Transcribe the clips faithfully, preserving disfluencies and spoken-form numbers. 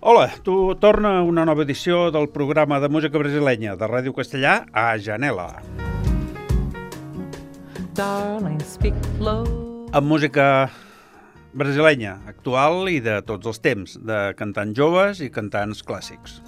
Hola, tu torna una nova edició del programa de música brasilenya de Ràdio Castellà a Janela. Amb música brasilenya, actual i de tots els temps, de cantants joves i cantants clàssics.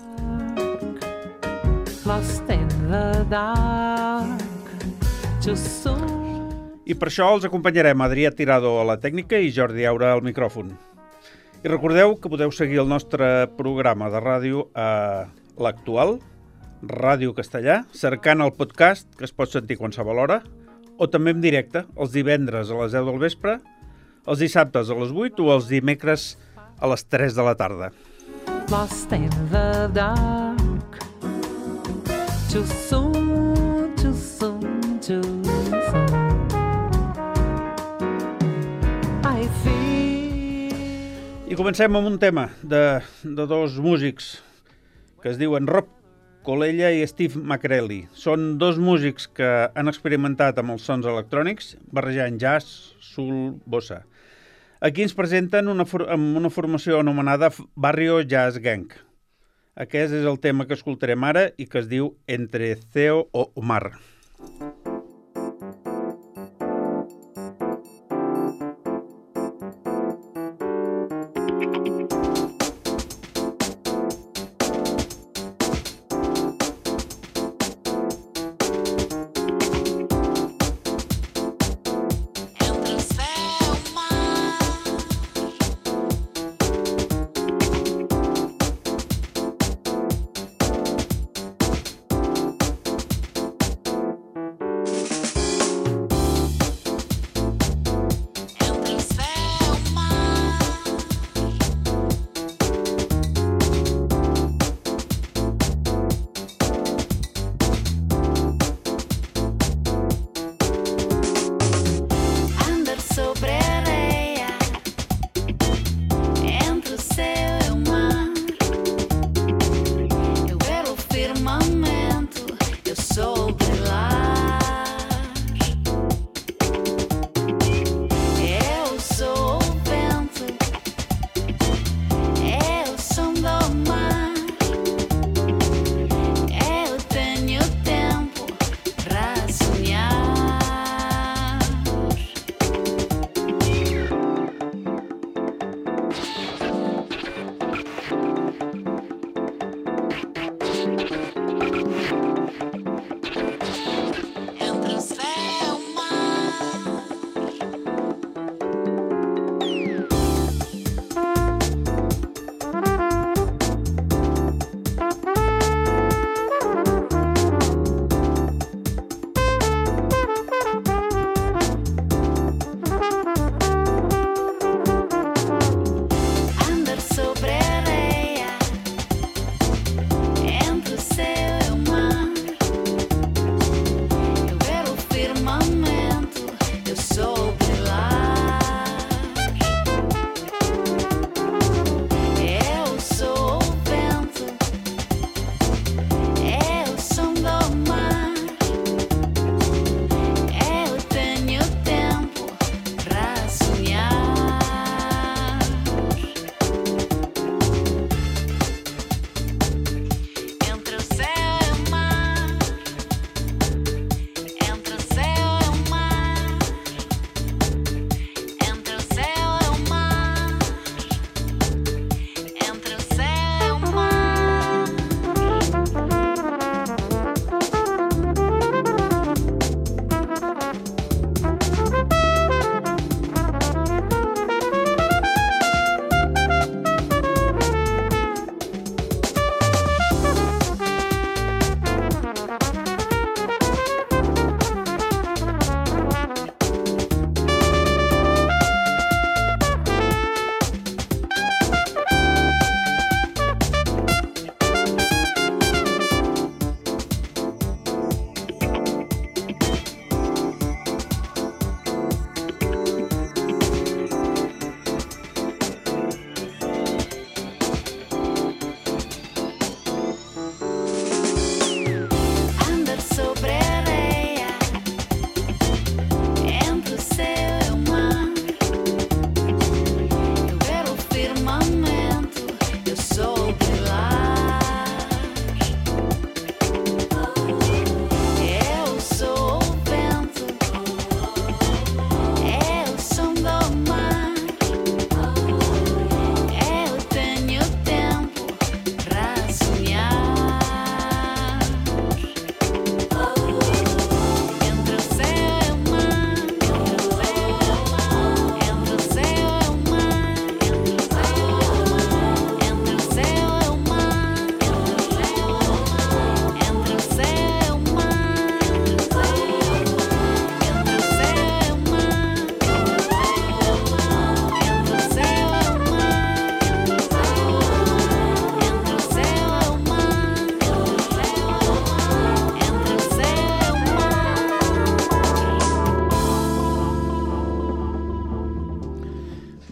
I per això els acompanyarem Adrià Tirado a la tècnica i Jordi Aura al micròfon. I recordeu que podeu seguir el nostre programa de ràdio a l'Actual, Ràdio Castellà, cercant el podcast que es pot sentir qualsevol hora, o també en directe, els divendres a les deu del vespre, els dissabtes a les vuit o els dimecres a les tres de la tarda. Lost in the dark, too soon, too soon, too soon. I feel... I comencem amb un tema de, de dos músics que es diuen Rob Colella i Steve McCrelly. Són dos músics que han experimentat amb els sons electrònics, barrejant jazz, soul, bossa. Aquí ens presenten una, amb una formació anomenada Barrio Jazz Gang. Aquest és el tema que escoltarem ara i que es diu Entre Céu o Mar.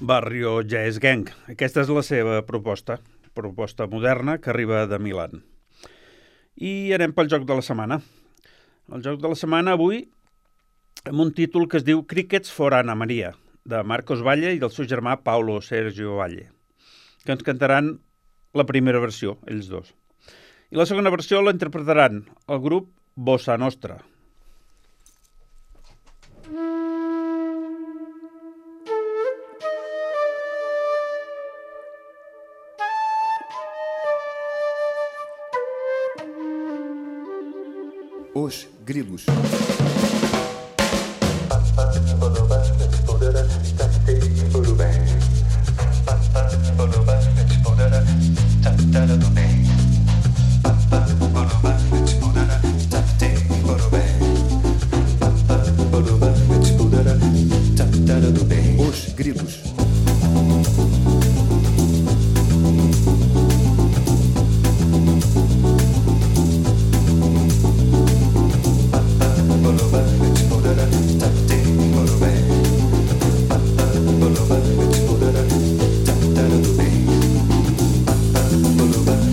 Barrio Jazz Gang. Aquesta és la seva proposta, proposta moderna que arriba de Milan. I anem pel joc de la setmana. El joc de la setmana avui amb un títol que es diu Crickets for Anna Maria, de Marcos Valle i del seu germà Paulo Sergio Valle, que ens cantaran la primera versió, ells dos. I la segona versió la interpretaran el grup Bossa Nostra. Os Grilos. Os Grilos. Bye.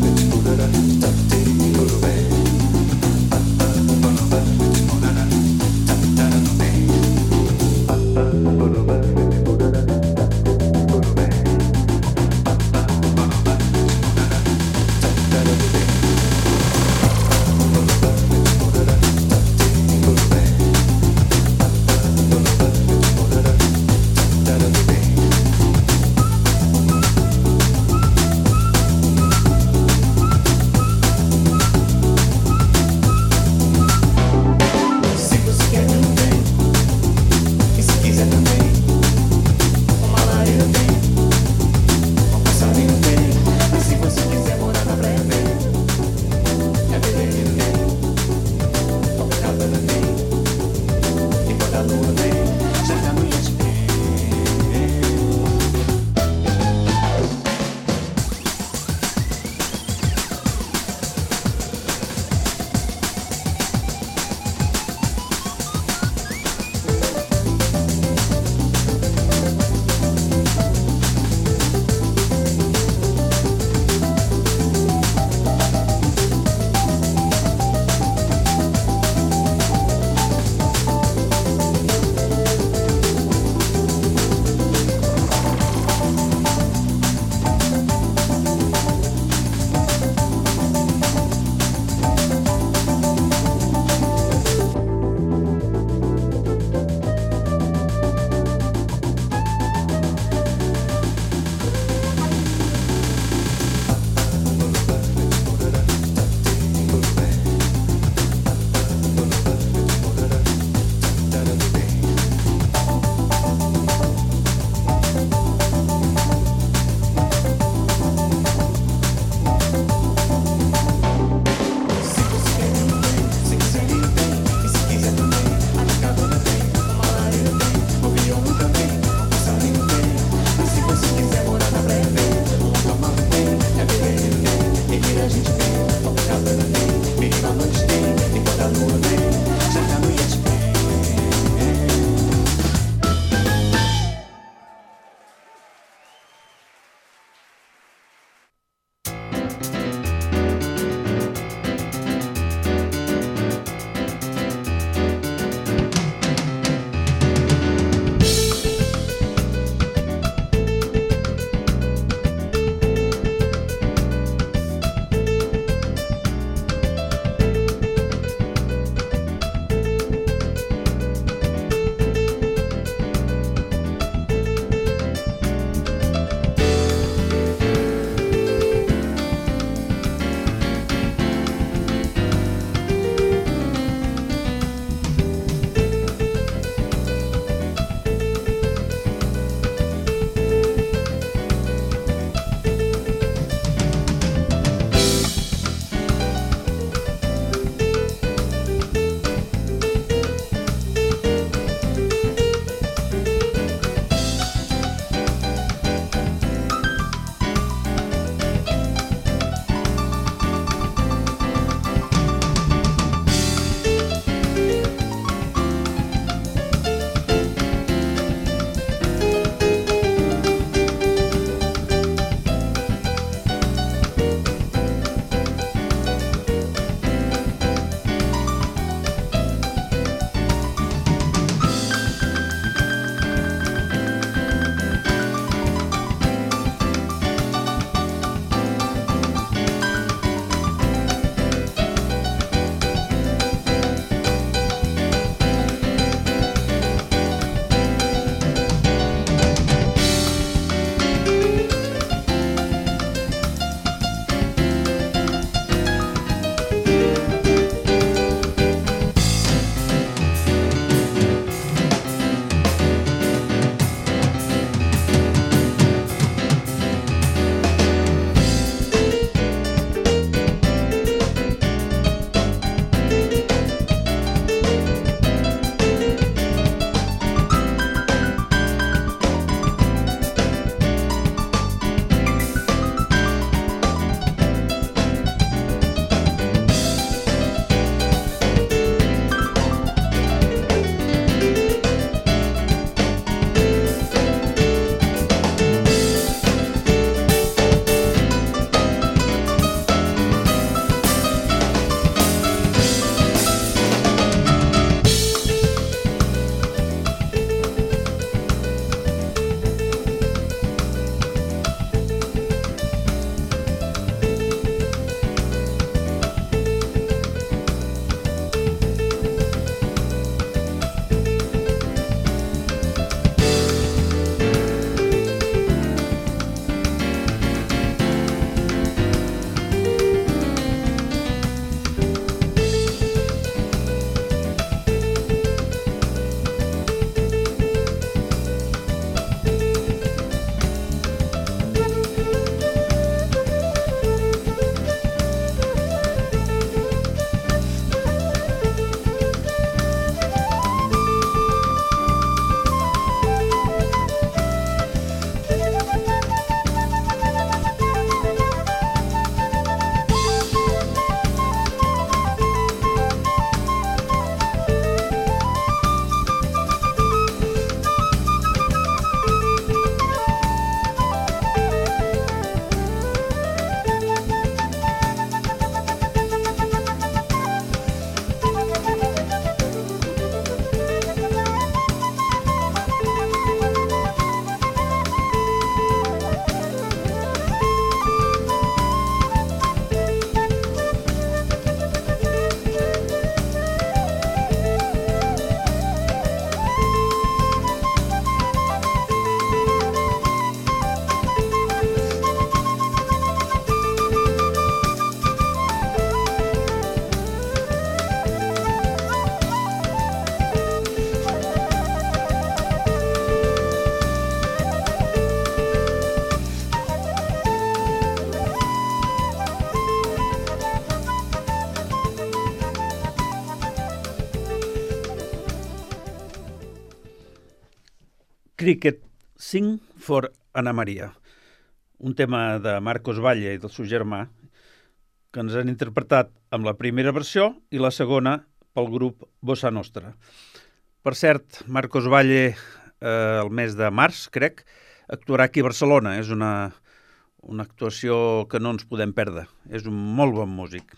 Cricket Sing for Ana Maria, un tema de Marcos Valle i del seu germà que ens han interpretat amb la primera versió i la segona pel grup Bossa Nostra. Per cert, Marcos Valle, eh, el mes de març, crec, actuarà aquí a Barcelona. És una, una actuació que no ens podem perdre. És un molt bon músic.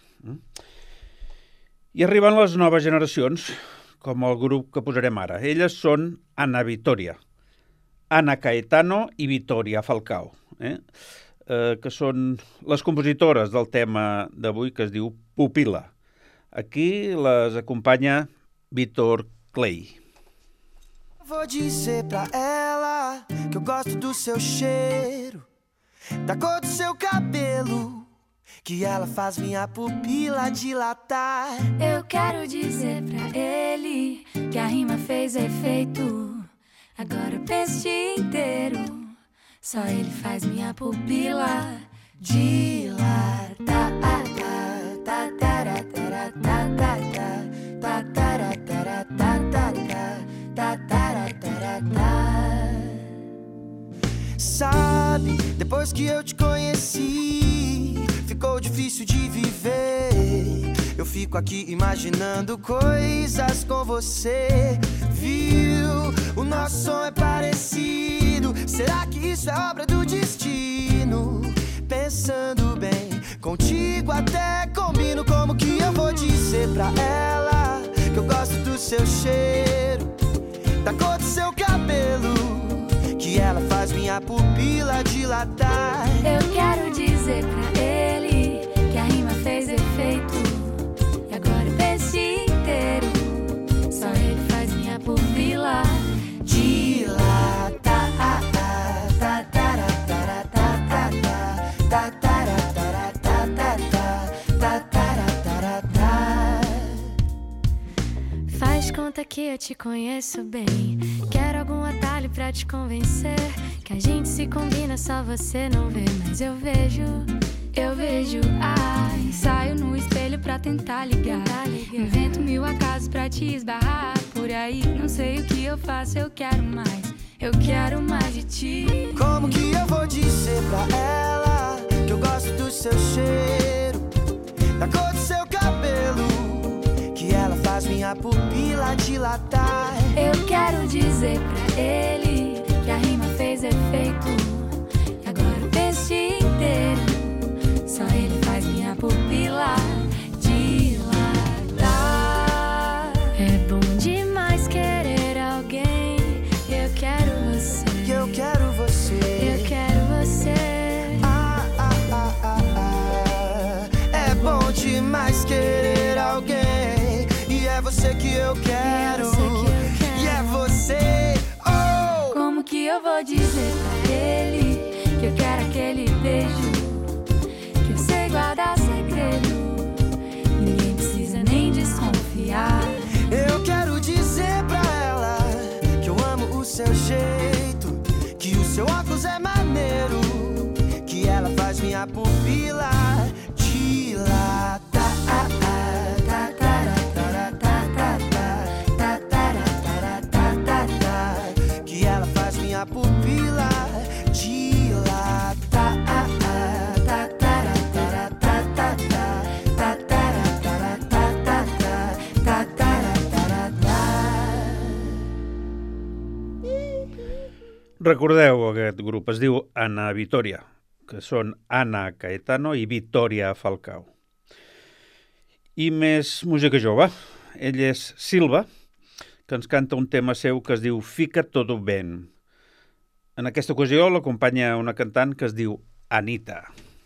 I arriben les noves generacions, com el grup que posarem ara. Elles són Ana Vittoria, Ana Caetano i Vittoria Falcao, eh? Eh, que són les compositores del tema d'avui que es diu Pupila. Aqui les acompanha Vitor Clay. Vou dizer pra ela que eu gosto do seu cheiro, da cor do seu cabelo, que ela faz minha pupila dilatar. Eu quero dizer pra ele que a rima fez efeito. Agora eu penso o dia inteiro, só ele faz minha pupila dilatar. Sabe, depois que eu te conheci, ficou difícil de viver. Eu fico aqui imaginando coisas com você. Viu? O nosso som é parecido. Será que isso é obra do destino? Pensando bem, contigo até combino. Como que eu vou dizer pra ela que eu gosto do seu cheiro, da cor do seu cabelo, que ela faz minha pupila dilatar. Eu quero dizer pra ele que a rima fez efeito. E agora eu penso o dia inteiro, só ele faz minha pupila dilatar. Faz conta que eu te conheço bem. Quero algum atalho pra te convencer que a gente se combina, só você não vê. Mas eu vejo, eu vejo. Ai, saio no espelho pra tentar ligar, invento mil acasos pra te esbarrar por aí. Não sei o que eu faço, eu quero mais, eu quero mais de ti. Como que eu vou dizer pra ela que eu gosto do seu cheiro, da cor do seu cabelo, que ela faz minha pupila dilatar. Eu quero dizer pra ele que a rima fez efeito. E agora eu penso o dia inteiro, só ele faz minha pupila dilatar. É bom demais querer alguém. Eu quero você, eu quero você, eu quero você. Ah, ah, ah, ah, ah. É bom demais querer alguém. E é você que eu quero, e é você, oh! Como que eu vou dizer pra ele que eu quero aquele beijo, que eu sei guardar segredo, ninguém precisa nem desconfiar. Eu quero dizer pra ela que eu amo o seu jeito, que o seu óculos é maneiro, que ela faz minha pupila dilatar. Que ela faz minha pupila dilatar. Recordeu, aquest grup es diu Ana Vittoria, que són Ana Caetano i Vittoria Falcao. I més música jove. Ell és Silva, que ens canta un tema seu que es diu Fica Todo Ben. En aquesta ocasió l'acompanya una cantant que es diu Anitta.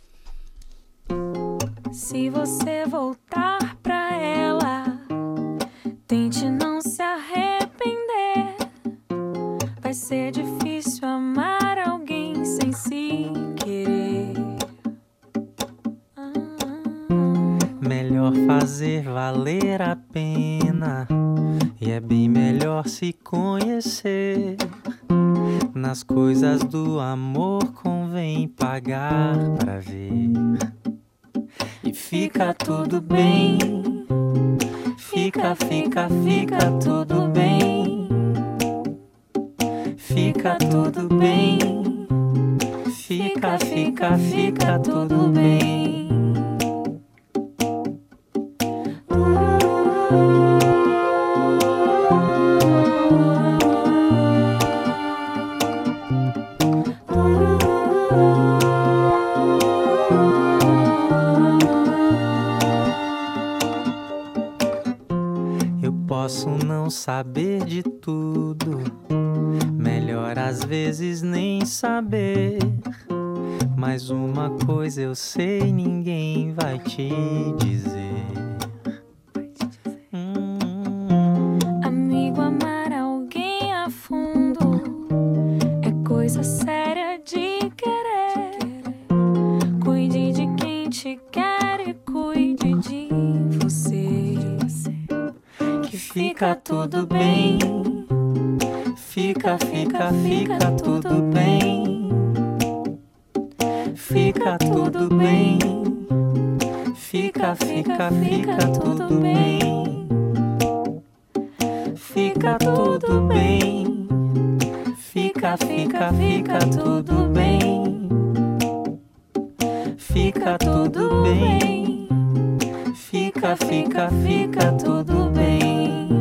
Se você voltar pra ela, tente não se arrepender. Vai ser difícil amar alguém sem se querer. ah. Melhor fazer valer a pena, e é bem melhor se conhecer. Nas coisas do amor convém pagar pra ver. E fica tudo bem, fica, fica, fica tudo bem. Fica fica tudo bem. Fica, fica, fica tudo bem. Eu posso não saber de tudo, melhor às vezes nem saber. Mas uma coisa eu sei, ninguém vai te dizer. Hum. Amigo, amar alguém a fundo é coisa séria de querer. Cuide de quem te quer e cuide de você. Que fica tudo bem. Fica, fica, fica tudo bem. Fica tudo bem. Fica, fica, fica tudo bem. Fica tudo bem. Fica, fica, fica tudo bem. Fica tudo bem. Fica, fica, fica tudo bem.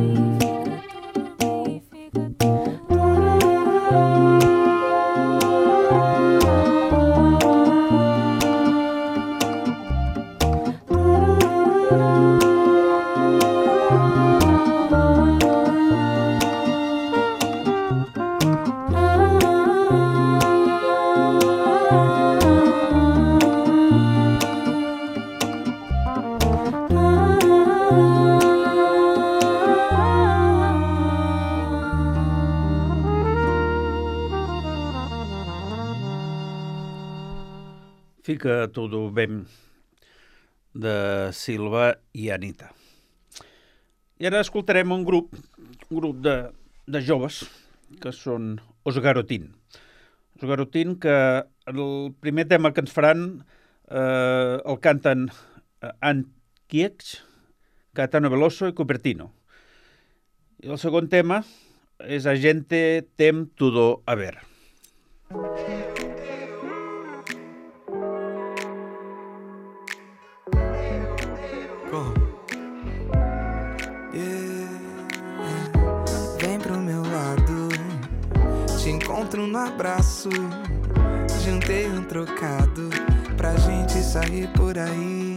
Fica tudo bem, de Silva i Anita. I ara escoltarem un grup, un grup de, de joves, que són Os Garotin. Os Garotin, que el primer tema que ens faran eh, el canten Ant Kieks, Caetano Veloso i Cupertino. I el segon tema és A gente tem tudo a ver. Encontro no abraço, juntei um trocado pra gente sair por aí.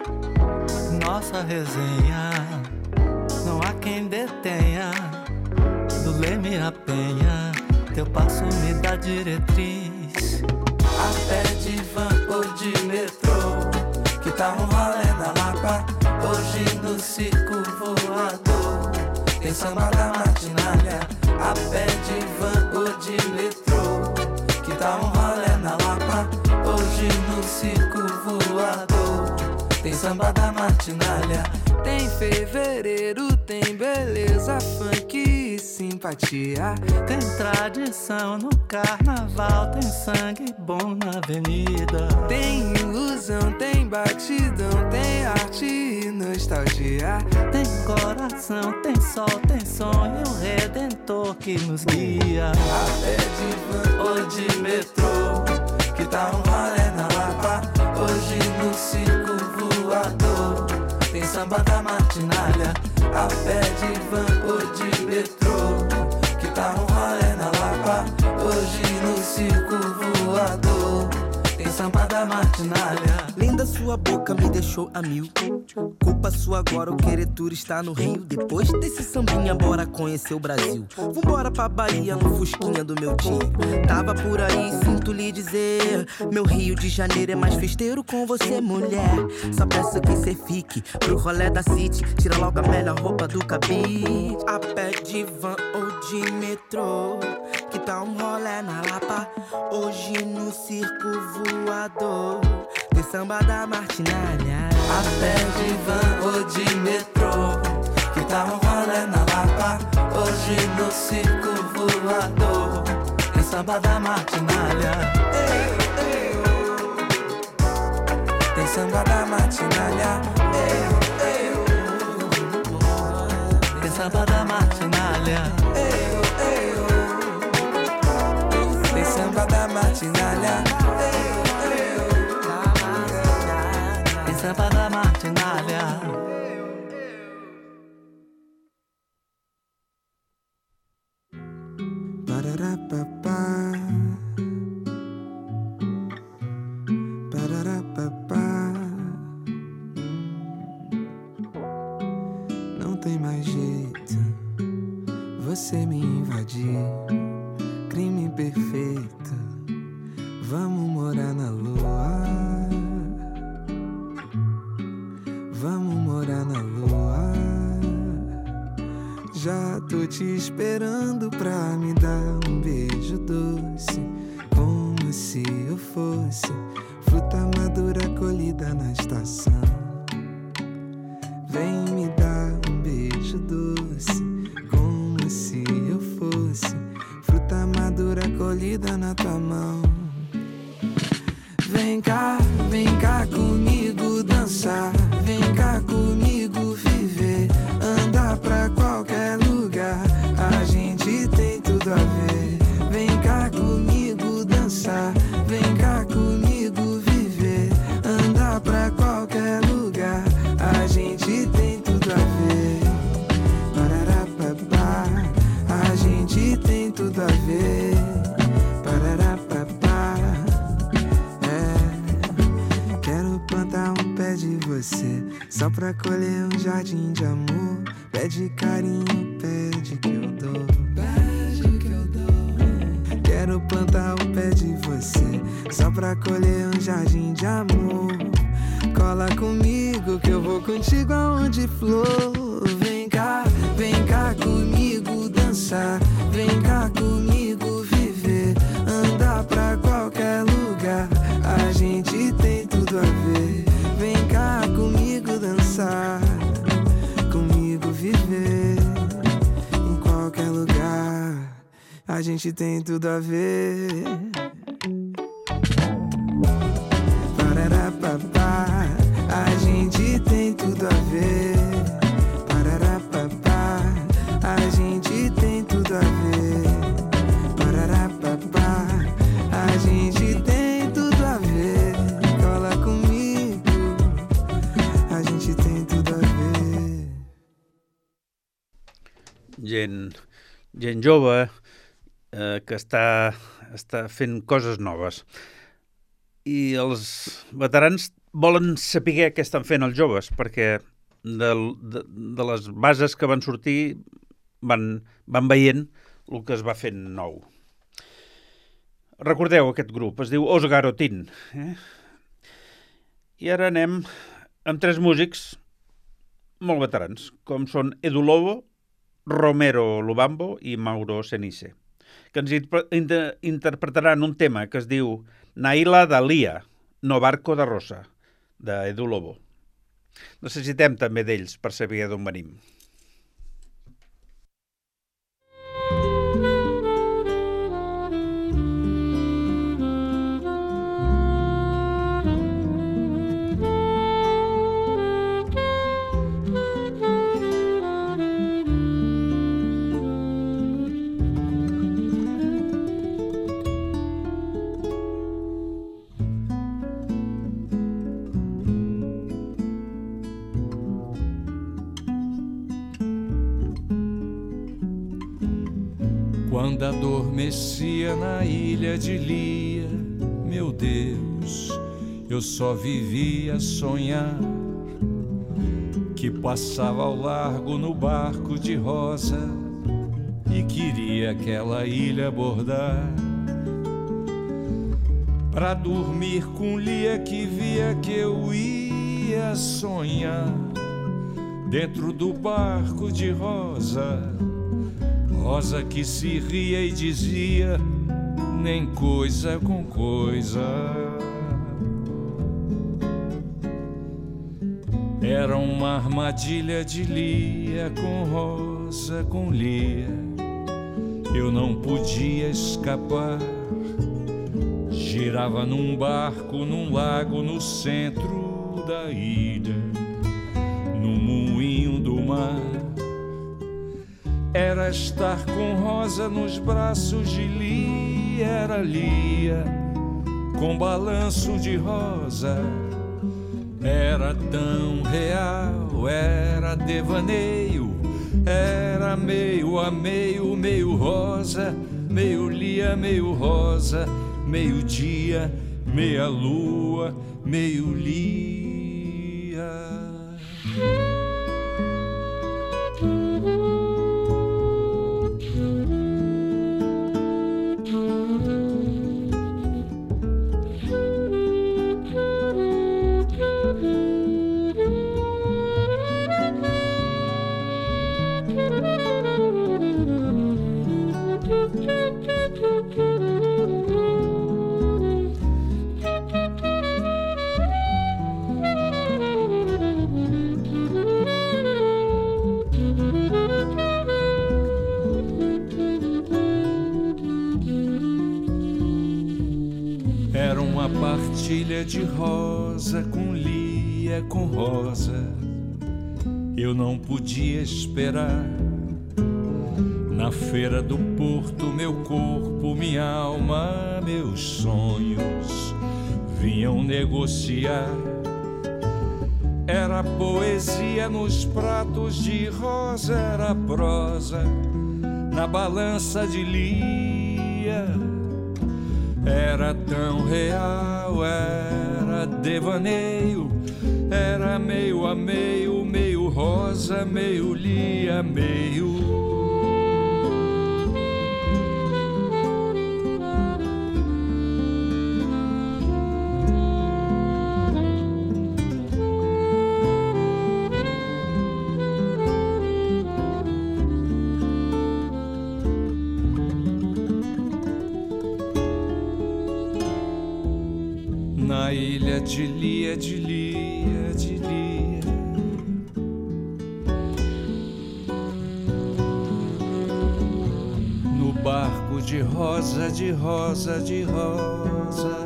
Nossa resenha, não há quem detenha. Do Leme a Penha, teu passo me dá diretriz. A pé de van ou de metrô, que tá um rolê na Lapa, hoje no circo voador. Tem samba da martinalha, a pé de van ou de metrô, que tá um rolê na Lapa, hoje no circo voador. Tem samba da martinalha, tem fevereiro, tem beleza, funk e simpatia. Tem tradição no carnaval, tem sangue bom na avenida. Tem ilusão, tem batidão, tem arte e nostalgia. Tem coração, tem sol, tem sonho, o Redentor que nos guia. A pé de van ou de metrô, que tá um rolê na Lapa, hoje no circo voador. Tem samba da martinalha, a pé de van ou de metrô, que tá um rolê na Lapa, hoje no circo voador. Tem samba da martinalha. Linda sua boca me deixou a mil. Culpa sua agora o querer turistar no Rio. Depois desse sambinha, bora conhecer o Brasil. Vambora pra Bahia no fusquinha do meu tio. Tava por aí, sinto lhe dizer, meu Rio de Janeiro é mais festeiro com você, mulher. Só peço que cê fique pro rolê da City. Tira logo a melhor roupa do cabide. A pé de van ou de metrô, que tá um rolê na Lapa, hoje no circo voador. Tem samba da martinalha. A pé de van ou de metrô, que tá um rolê na Lapa, hoje no circo voador. Tem samba da martinalha. Ei, ei, oh. Tem samba da martinalha. Ei, ei, oh. Tem samba da martinalha. Ei, ei, oh. martinalha. Tem samba da martinalha. Pararapapá, pararapapá. Não tem mais jeito, você me invadiu. Crime perfeito, vamos morar na lua. Vamos morar na lua. Já tô te esperando pra me dar um beijo doce, como se eu fosse fruta madura colhida na estação. Vem me dar um beijo doce, como se eu fosse fruta madura colhida na tua mão. Vem cá, vem cá comigo dançar, vem cá comigo viver, andar pra qualquer lugar, a gente tem tudo a ver. Vem cá comigo dançar, vem cá comigo viver, andar pra qualquer lugar, a gente tem tudo a ver. Pararapapá, a gente tem tudo a ver. Pararapapá, é, quero plantar um pé de você, só pra colher um jardim de amor. Pede carinho, pede que eu dou, pede que eu dou. Quero plantar o pé de você, só pra colher um jardim de amor. Cola comigo que eu vou contigo aonde flor. Vem cá, vem cá comigo dançar, vem cá comigo viver, andar pra qualquer lugar, a gente tem tudo a ver. Vem cá comigo dançar, comigo viver, em qualquer lugar, a gente tem tudo a ver. Pararapapá, a gente tem tudo a ver. Pararapapá, a gente tem tudo a ver. Pararapapá, a gente tem tudo a ver. Cola comigo, a gente tem tudo a ver. Gent, gent jove eh, que està, està fent coses noves. I els veterans volen saber què estan fent els joves, perquè de, de, de les bases que van sortir van, van veient el que es va fent nou. Recordeu aquest grup, es diu Os Garotín. Eh? I ara anem amb tres músics molt veterans, com són Edu Lobo, Romero Lubambo i Mauro Senise, que ens inter interpretaran un tema que es diu Naila Dalia, no barco de rosa, d'Edu Lobo. Necessitem també d'ells per saber d'on venim. Quando adormecia na ilha de Lia, meu Deus, eu só vivia a sonhar que passava ao largo no barco de rosa e queria aquela ilha abordar pra dormir com Lia, que via que eu ia sonhar dentro do barco de rosa. Rosa que se ria e dizia nem coisa com coisa. Era uma armadilha de Lia com Rosa, com Lia. Eu não podia escapar. Girava num barco, num lago no centro da ilha, no moinho do mar. Era estar com Rosa nos braços de Lia, era Lia com balanço de rosa. Era tão real, era devaneio, era meio a meio, meio rosa, meio lia, meio rosa, meio dia, meia lua, meio lia. Partilha de rosa com lia, com rosa. Eu não podia esperar. Na feira do porto, meu corpo, minha alma, meus sonhos vinham negociar. Era poesia nos pratos de rosa, era prosa na balança de lia. Era tão real, era devaneio, era meio a meio, meio rosa, meio lia, meio. Na ilha de lia, de lia, de lia. No barco de rosa, de rosa, de rosa.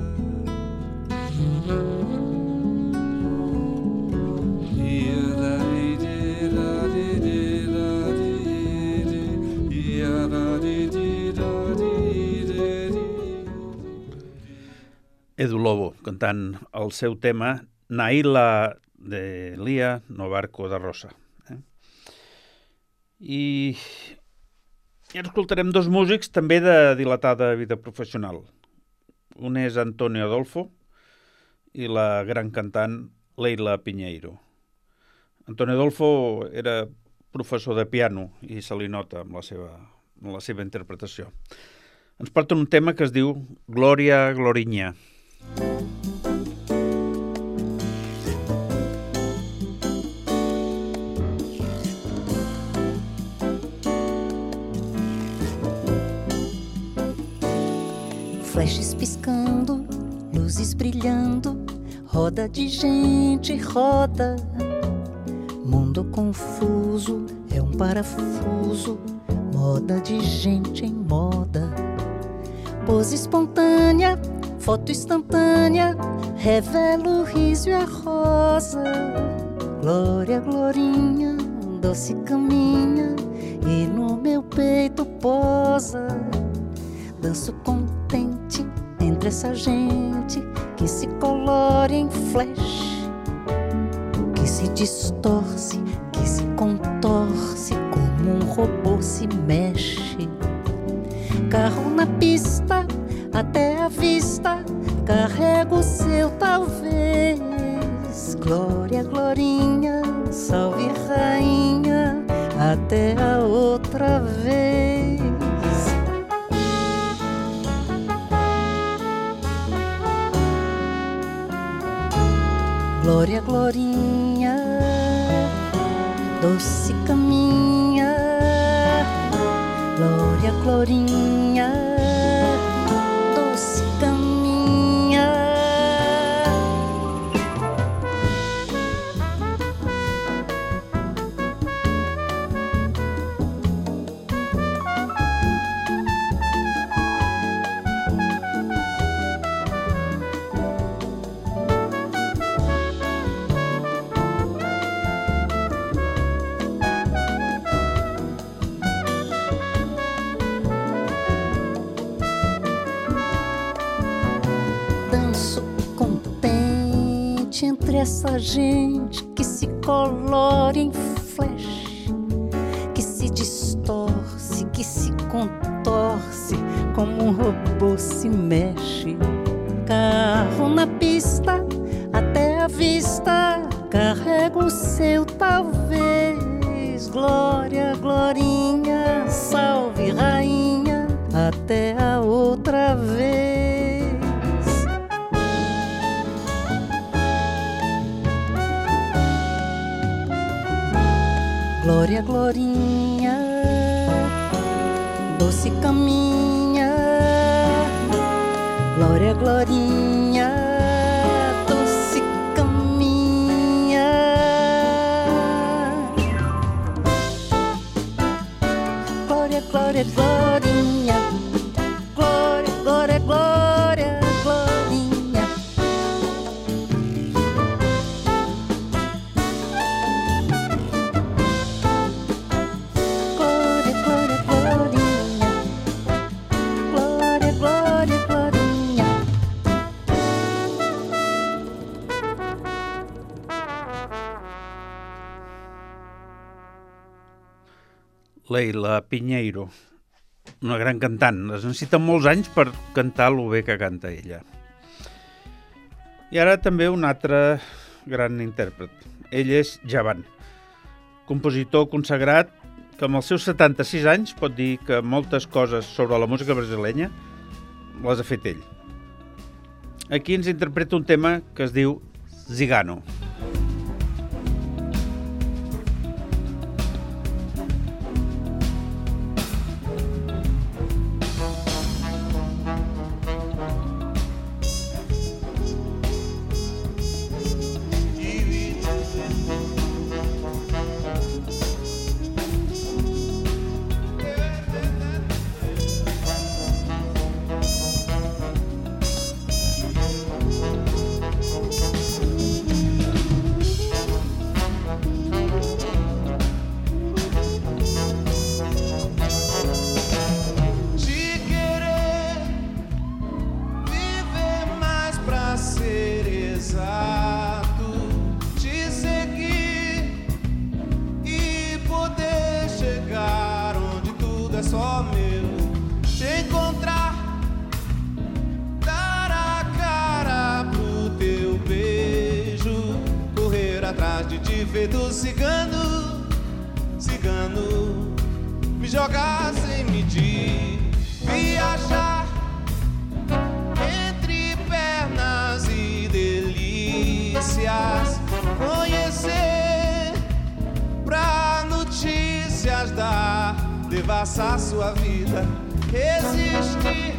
Edu Lobo, cantant el seu tema Na isla de Lia, no barco de rosa. Eh? I, I ara escoltarem dos músics també de dilatada vida professional. Un és Antonio Adolfo i la gran cantant Leila Piñeiro. Antonio Adolfo era professor de piano i se li nota amb la seva, amb la seva interpretació. Ens porta un tema que es diu Glòria, Gloriña. Flashes piscando, luzes brilhando, roda de gente, roda. Mundo confuso, é um parafuso, moda de gente em moda. Pose espontânea, foto instantânea, revela o riso e a rosa. Glória, glorinha, doce caminha e no meu peito posa. Danço contente entre essa gente que se colore em flash, que se distorce, que se contorce como um robô se mexe. Carro na pista, até a vista, carrego o seu talvez. Glória, glorinha, salve rainha, até a outra vez. Glória, glorinha, doce caminha. Glória, glorinha, doce caminha. essa gente que se colore em flash, que se distorce, que se contorce, como um robô se mexe. Carro na pista, até a vista, carrega o seu talvez. Glória, glorinha, salve rainha, até a outra vez. Glória, glorinha, doce caminha. Glória, glorinha, doce caminha. Glória, glória, glorinha. Glória, glória, glória, glorinha. Glória, glória, glorinha. Glória, glória, glorinha. Leila Pinheiro, una gran cantant. Es necessiten molts anys per cantar lo bé que canta ella. I ara també un altre gran intèrpret. Ell és Djavan, compositor consagrat que amb els seus setanta-sis anys pot dir que moltes coses sobre la música brasilenya les ha fet ell. Aquí ens interpreta un tema que es diu Zigano. Feito cigano, cigano, me jogar sem medir, viajar entre pernas e delícias, conhecer pra notícias dar, devassar sua vida, resistir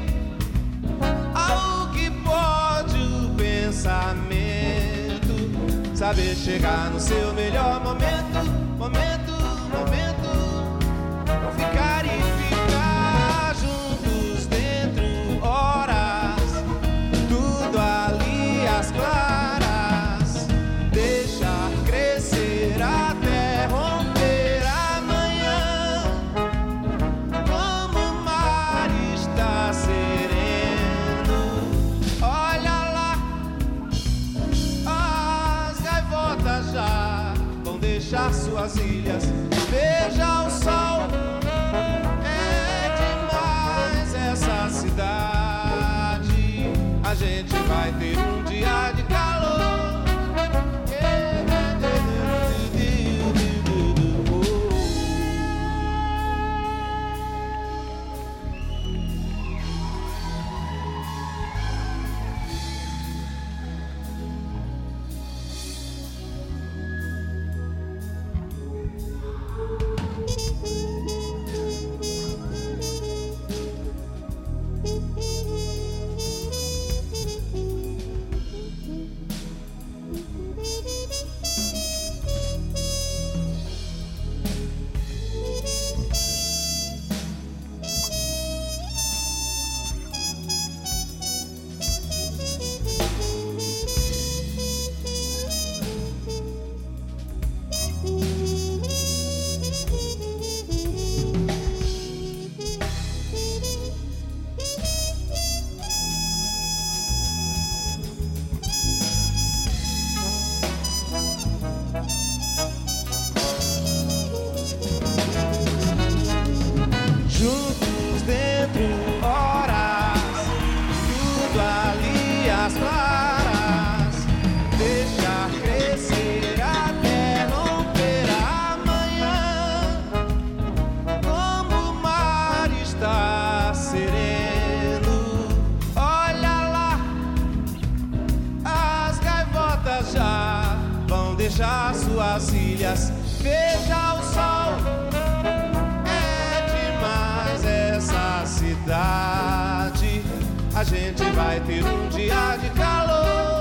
ao que pode o pensamento. Saber chegar no seu melhor momento, momento, momento. Ficar e ficar juntos dentro horas, tudo ali às claras. Deixar crescer até romper amanhã. Como o mar está sereno, olha lá. Já vão deixar suas suas ilhas. Veja o sol, é demais essa cidade. A gente vai ter um dia de calor.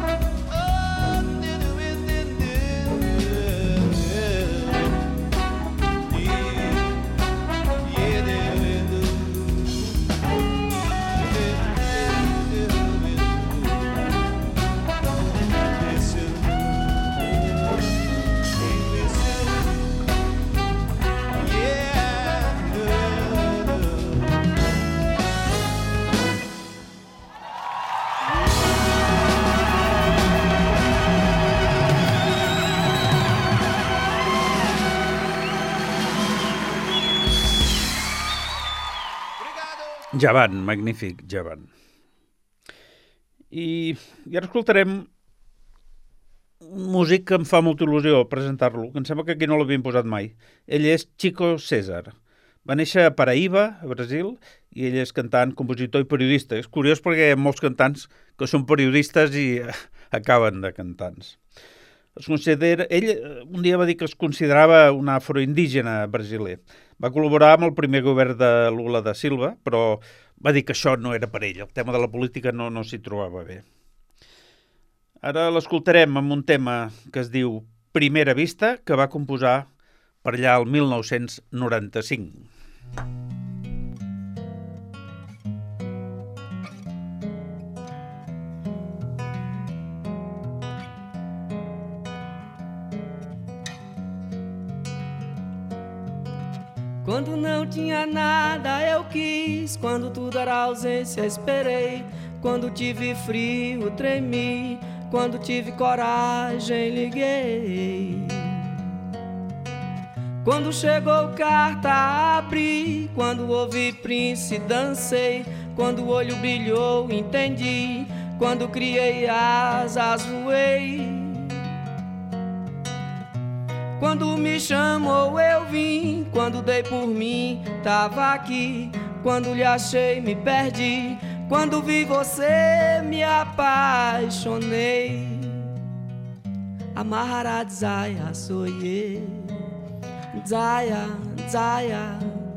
Javan, magnífic, Javan. I, I ara escoltarem un músic que em fa molta il·lusió presentar-lo, que em sembla que aquí no l'havien posat mai. Ell és Chico César. Va néixer a Paraíba, a Brasil, i ell és cantant, compositor i periodista. És curiós perquè hi ha molts cantants que són periodistes i acaben de cantants. Es considera, ell un dia va dir que es considerava un afroindígena brasiler. Va col·laborar amb el primer govern de Lula da Silva, però va dir que això no era per ell. El tema de la política no, no s'hi trobava bé. Ara l'escoltarem amb un tema que es diu Primera Vista, que va composar per allà el mil nou-cents noranta-cinc. Quando não tinha nada eu quis, quando tudo era ausência esperei, quando tive frio tremi, quando tive coragem liguei. Quando chegou carta abri, quando ouvi Prince dancei, quando o olho brilhou entendi, quando criei asas voei. Quando me chamou eu vim, quando dei por mim tava aqui, quando lhe achei me perdi, quando vi você me apaixonei. Amarra Zaya soye, Zaya, Zaya,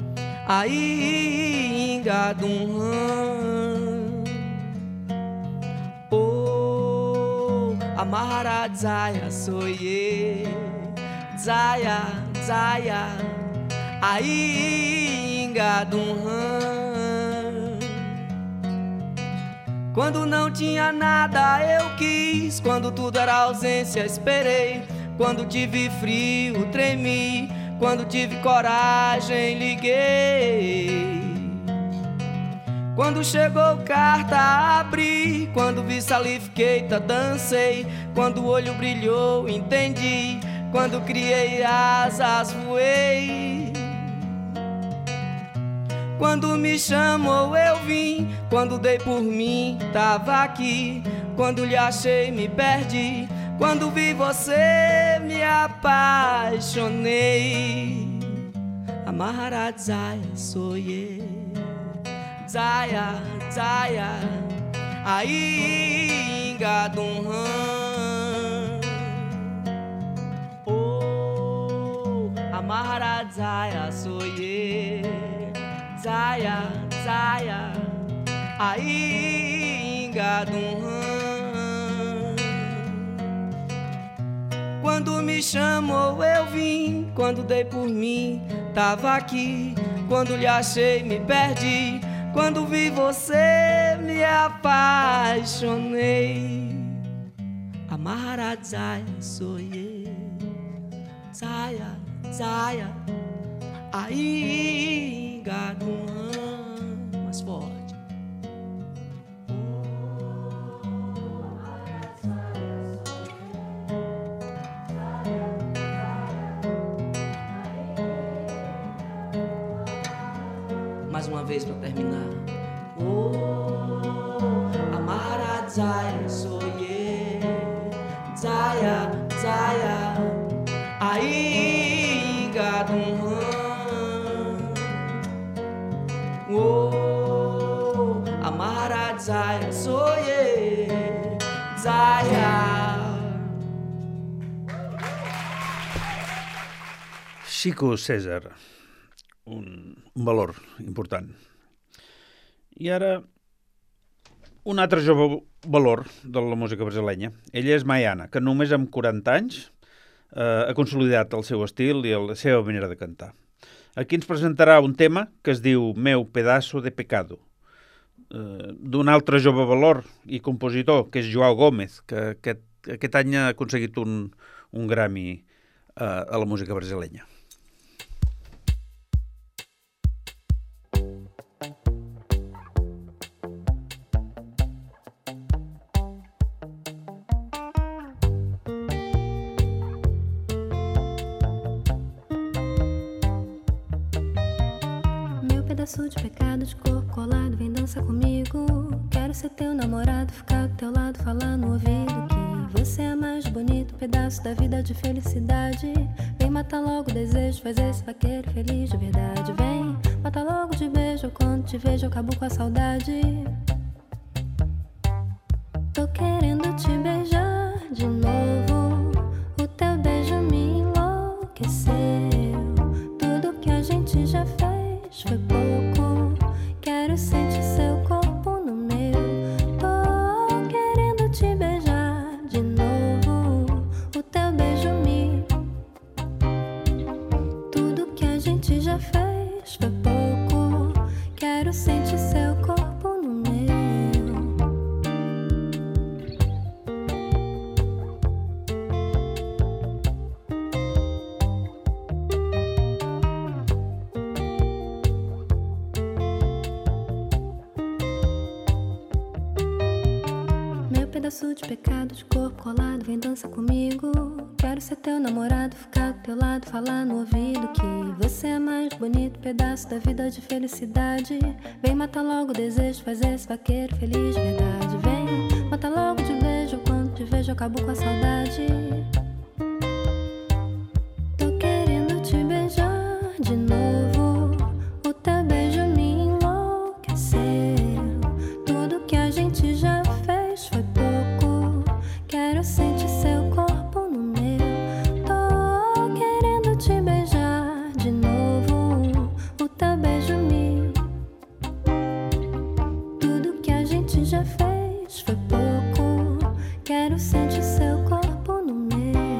aí engadum oh, amarra Zaya soye, Zaya, Zaya, aí engadum. Quando não tinha nada eu quis, quando tudo era ausência esperei, quando tive frio tremi, quando tive coragem liguei. Quando chegou carta abri, quando vi salifiqueita dancei, quando o olho brilhou entendi, quando criei asas voei. Quando me chamou eu vim, quando dei por mim tava aqui, quando lhe achei me perdi, quando vi você me apaixonei. Amarra Zaya soye, Zaya, Zaya, aí engadum. Amarra Zaya soye, Zaya, Zaya, aí engadum. Quando me chamou eu vim, quando dei por mim tava aqui, quando lhe achei me perdi, quando vi você me apaixonei. Amarra Zaya soye, Zaya, Zaya, aí engadum. Mais forte. Mais uma vez para terminar. Oh, amarra Zaya soye, Zaya, Zaya, aí engadum. Oh, amarra Zaya soye, Zaya. Chico César, un, un valor important. I ara, un altre jove valor de la música brasilenya. Ella és Maiana, que només amb quaranta anys eh, ha consolidat el seu estil i la seva manera de cantar. Aquí ens presentarà un tema que es diu Meu pedaço de pecado, eh, d'un altre jove valor i compositor, que és Joao Gómez, que aquest, aquest any ha aconseguit un, un Grammy eh, a la música brasilenya. Pedaço de pecado, de corpo colado, vem dança comigo. Quero ser teu namorado, ficar do teu lado, falar no ouvido que você é mais bonito, pedaço da vida de felicidade. Vem matar logo o desejo, faz esse vaqueiro feliz de verdade. Vem matar logo de beijo, quando te vejo eu acabo com a saudade. Tô querendo te beijar de novo, o teu beijo me enlouqueceu. Tudo que a gente já fez foi pouco, quero sentir seu corpo no meu. Tô querendo te beijar de novo, o teu beijo me. Tudo que a gente já fez foi pouco, quero sentir seu corpo no meu. Pedaço de pecado, de corpo colado, vem dança comigo. Quero ser teu namorado, ficar do teu lado, falar no ouvido que você é mais bonito, pedaço da vida de felicidade. Vem matar logo o desejo, faz esse vaqueiro feliz de verdade. Vem matar logo de beijo, quando te vejo eu acabo com a saudade. Tô querendo te beijar de novo, o teu beijo me enlouqueceu. Tudo que a gente já fez foi pouco, quero sentir seu corpo no meu. Tô querendo te beijar de novo, o teu beijo me. Tudo que a gente já fez foi pouco, quero sentir seu corpo no meu.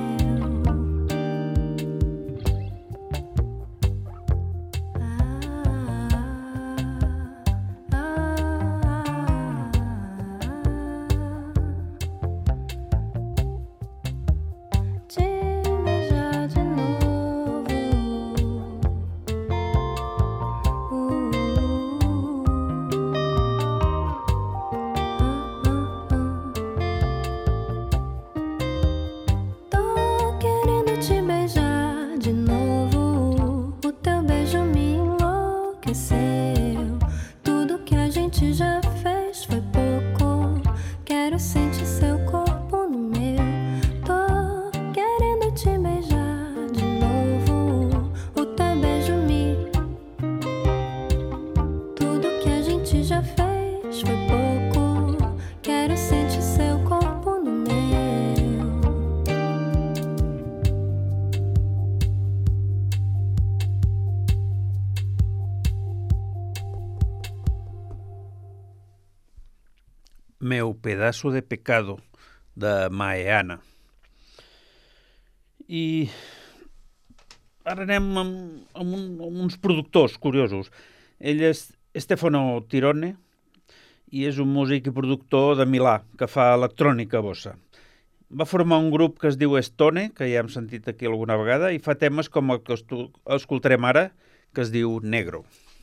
Tudo que a gente já fez foi pouco, quero sentir seu corpo no meu. Tô querendo te beijar de novo, o teu beijo me. Tudo que a gente já fez foi pouco, quero sentir seu corpo no meu. Meu pedaço de pecado, de Maiana. I ara anem amb, amb, un, amb uns productors curiosos. Ell és Stefano Tirone i és un músic i productor de Milà que fa electrònica bossa. Va formar un grup que es diu Stone, que ja hem sentit aquí alguna vegada, i fa temes com el que escoltarem ara, que es diu Negro.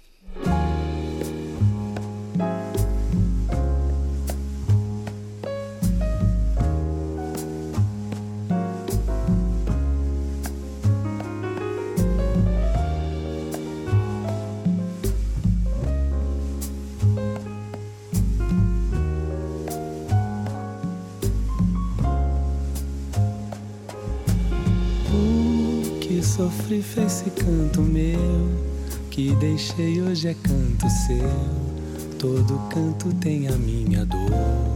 Sofri fez esse canto meu, que deixei hoje é canto seu. Todo canto tem a minha dor.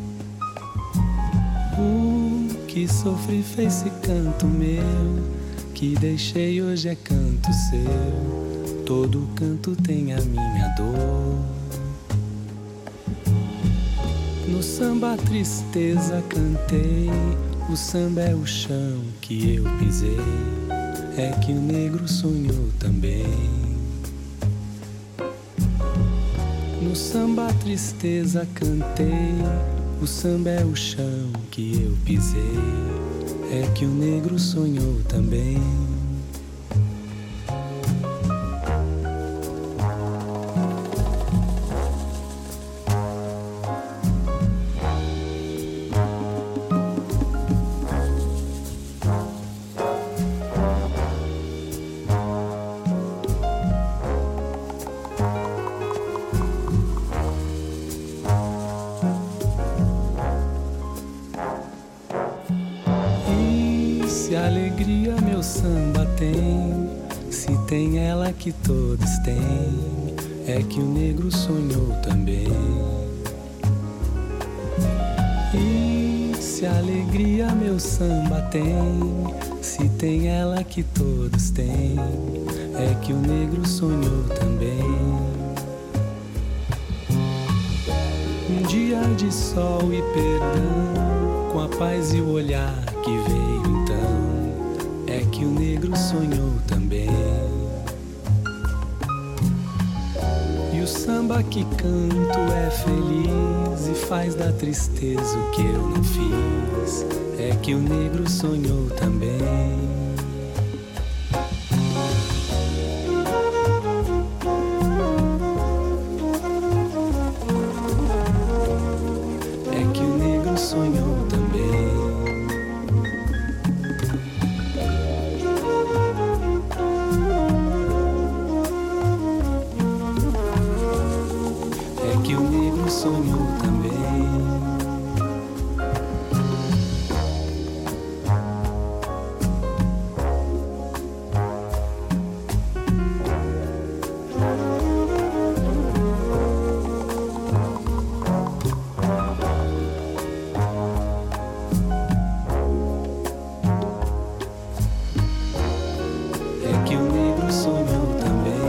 O que sofri fez esse canto meu, que deixei hoje é canto seu. Todo canto tem a minha dor. No samba a tristeza cantei, o samba é o chão que eu pisei, é que o negro sonhou também. No samba a tristeza cantei, o samba é o chão que eu pisei, é que o negro sonhou também. Que todos têm, é que o negro sonhou também. E se a alegria meu samba tem, se tem ela que todos têm, é que o negro sonhou também. Um dia de sol e perdão, com a paz e o olhar que veio então, é que o negro sonhou também. O samba que canto é feliz e faz da tristeza o que eu não fiz, é que o negro sonhou também. É que o negro sonhou também. Sonhou também. É que o negro sonhou também.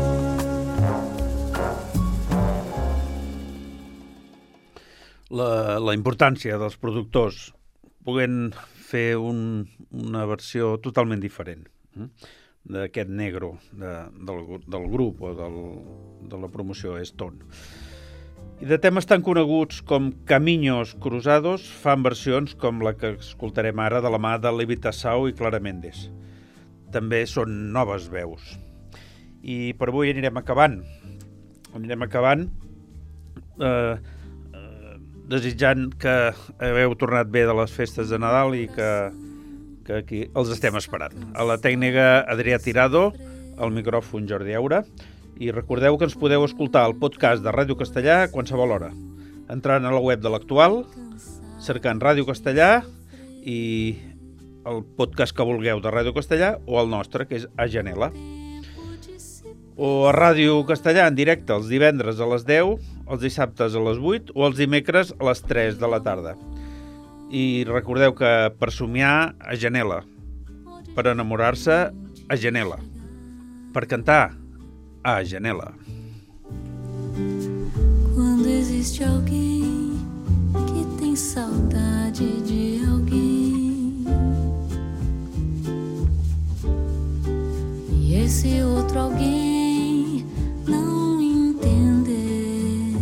La, la importància dels productors puguent fer un, una versió totalment diferent eh? d'aquest negro de, del, del grup o del, de la promoció Stone. I de temes tan coneguts com Caminos Cruzados fan versions com la que escoltarem ara de la mà de Levita Sau i Clara Méndez. També són noves veus. I per avui anirem acabant. Anirem acabant eh, desitjant que hagueu tornat bé de les festes de Nadal i que, que aquí els estem esperant. A la tècnica Adrià Tirado, al micròfon Jordi Aura, i recordeu que ens podeu escoltar al podcast de Ràdio Castellà a qualsevol hora, entrant a la web de l'Actual, cercant Ràdio Castellà i el podcast que vulgueu de Ràdio Castellà o el nostre, que és A Janela. O a Ràdio Castellà en directe els divendres a les deu, els dissabtes a les vuit o els dimecres a les tres de la tarda. I recordeu que per somiar, a Janela. Per enamorar-se, a Janela. Per cantar, a Janela. Quando existe alguém que tem saudade de alguém e esse outro alguém não entender,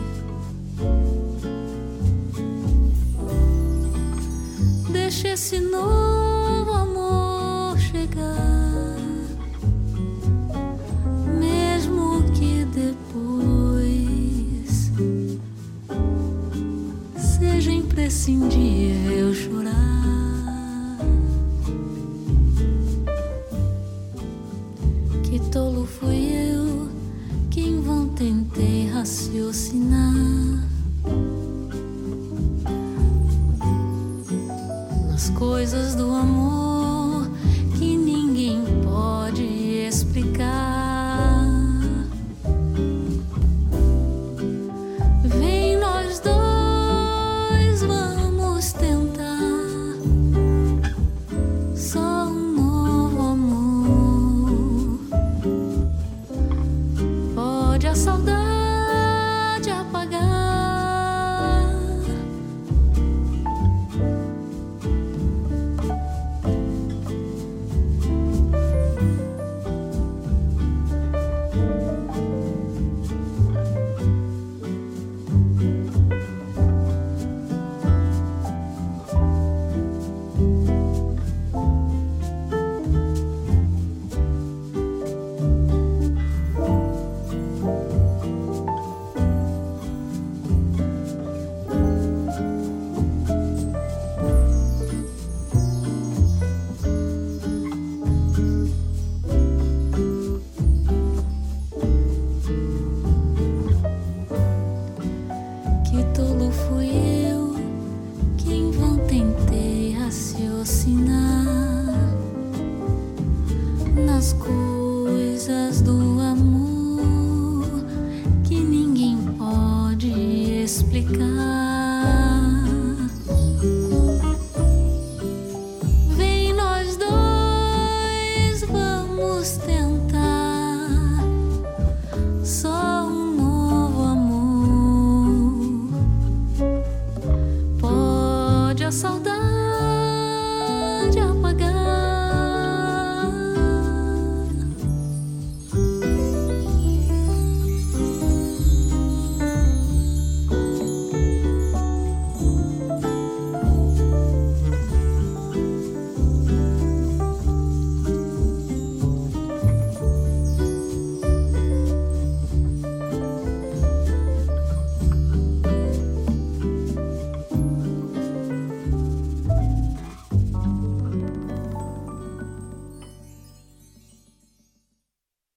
deixa esse novo amor chegar, mesmo que depois seja imprescindível chorar. Que tolo fui eu que em vão tentei raciocinar nas coisas do amor que ninguém pode explicar. Vem nós dois, vamos tentar só um novo amor. coisas do amor que ninguém pode explicar.